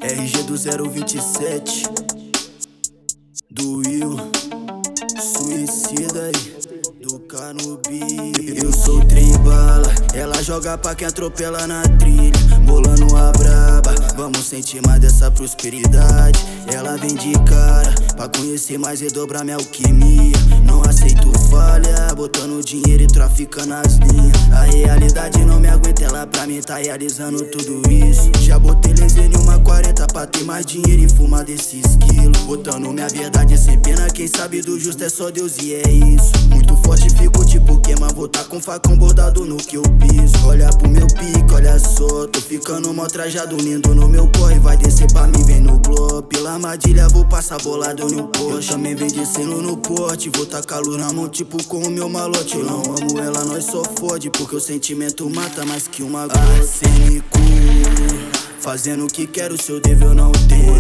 RG do 027 do Will, suicida aí, do Canubi. Eu sou trem-bala, ela joga pra quem atropela na trilha, bolando a braba, vamos sentir mais dessa prosperidade. Ela vem de cara, pra conhecer mais e dobrar minha alquimia. Não aceito falha, botando dinheiro e traficando as linhas. A realidade não me aguenta, ela pra mim tá realizando tudo isso. Já botei laser em uma 40 pra ter mais dinheiro e fumar desses quilos. Botando minha verdade sem pena, quem sabe do justo é só Deus e é isso. Muito forte fico tipo queima, vou tá com facão bordado no que eu piso. Olha pro meu pique, olha só, tô ficando mal trajado, lindo no meu corre. Vai descer pra mim, vem no globo, pela armadilha vou passar bolado no poste. Eu também vem descendo no porte, vou tacar luz na mão tipo com o meu malote. Eu não amo ela, nós só fode, porque o sentimento mata mais que uma gota. Arsênico, fazendo o que quero, se eu devo eu não tenho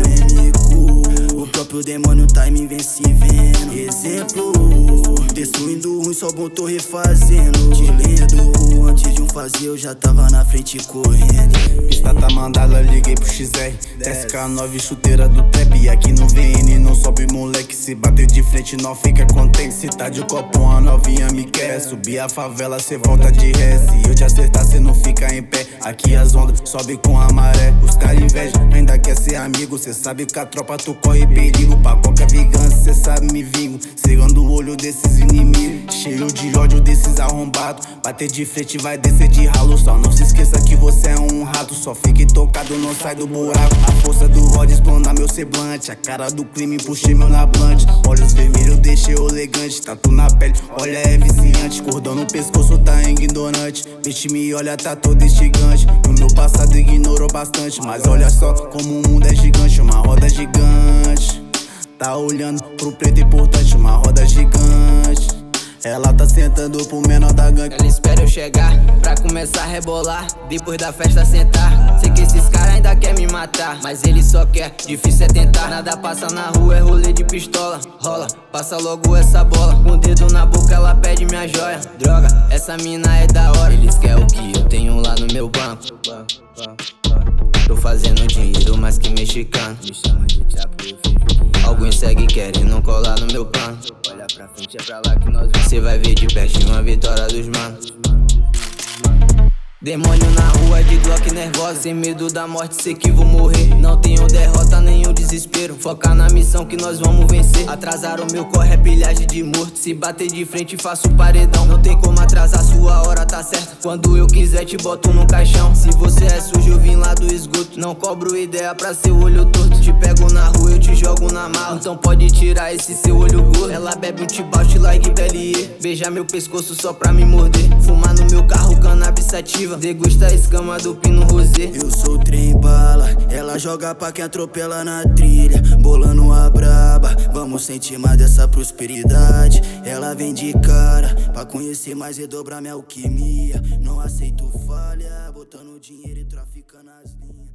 MQ. O próprio demônio tá me vem se vendo. Exemplo, destruindo ruim, só bom tô refazendo. Te lendo, antes de fazer eu já tava na frente correndo. Pista tá mandada, liguei pro XR SK9, chuteira do trap. E aqui no VN não sobe moleque, se bater de frente não fica contente. Se tá de copo uma novinha me quer, subir a favela cê volta de ré. Se eu te acertar cê não fica em pé, aqui as ondas sobe com a maré. Os caras invejam, ainda quer ser amigo, cê sabe que a tropa tu corre perigo. Pra qualquer vingança cê sabe me vingo, cegando o olho desses inimigos, cheio de ódio desses arrombados. Bater de frente vai descer de ralo, só não se esqueça que você é um rato. Só fique tocado, não sai do buraco. A força do ódio explana meu semblante, a cara do crime puxei meu na blunt. Olhos vermelhos deixei elegante, tatu na pele, olha é viciante. Cordão no pescoço tá ignorante, peixe me olha tá todo instigante. O meu passado ignorou bastante, mas olha só como o mundo é gigante. Uma roda gigante, tá olhando pro preto importante, uma roda gigante. Ela tá sentando pro menor da gangue. Ela espera eu chegar pra começar a rebolar, depois da festa sentar. Sei que esses caras ainda querem me matar, mas ele só quer, difícil é tentar. Nada passa na rua, é rolê de pistola. Rola, passa logo essa bola. Com o dedo na boca ela pede minha joia. Droga, essa mina é da hora. Eles querem o que eu tenho lá no meu banco. Tô fazendo dinheiro mais que mexicano. Me chama de Thiago, eu fico. Alguns seguem querendo colar no meu plano. Olha pra frente, é pra lá que nós vamos. Cê vai ver de pertinho a vitória dos manos. Demônio na rua de Glock nervosa, sem medo da morte, sei que vou morrer. Não tenho derrota, nenhum desespero, focar na missão que nós vamos vencer. Atrasaram meu corre, é pilhagem de morto. Se bater de frente faço paredão. Não tem como atrasar, sua hora tá certa. Quando eu quiser te boto no caixão. Se você é sujo eu vim lá do esgoto, não cobro ideia pra seu olho torto. Te pego na rua, eu te jogo na mala, então pode tirar esse seu olho gordo. Ela bebe um tibaute like Bellier, beija meu pescoço só pra me morder. Fumar no meu carro, cannabis sativa, degusta a escama do pino rosé. Eu sou trem-bala, ela joga pra quem atropela na trilha, bolando a braba, vamos sentir mais dessa prosperidade. Ela vem de cara, pra conhecer mais e dobrar minha alquimia. Não aceito falha, botando dinheiro e traficando as linhas.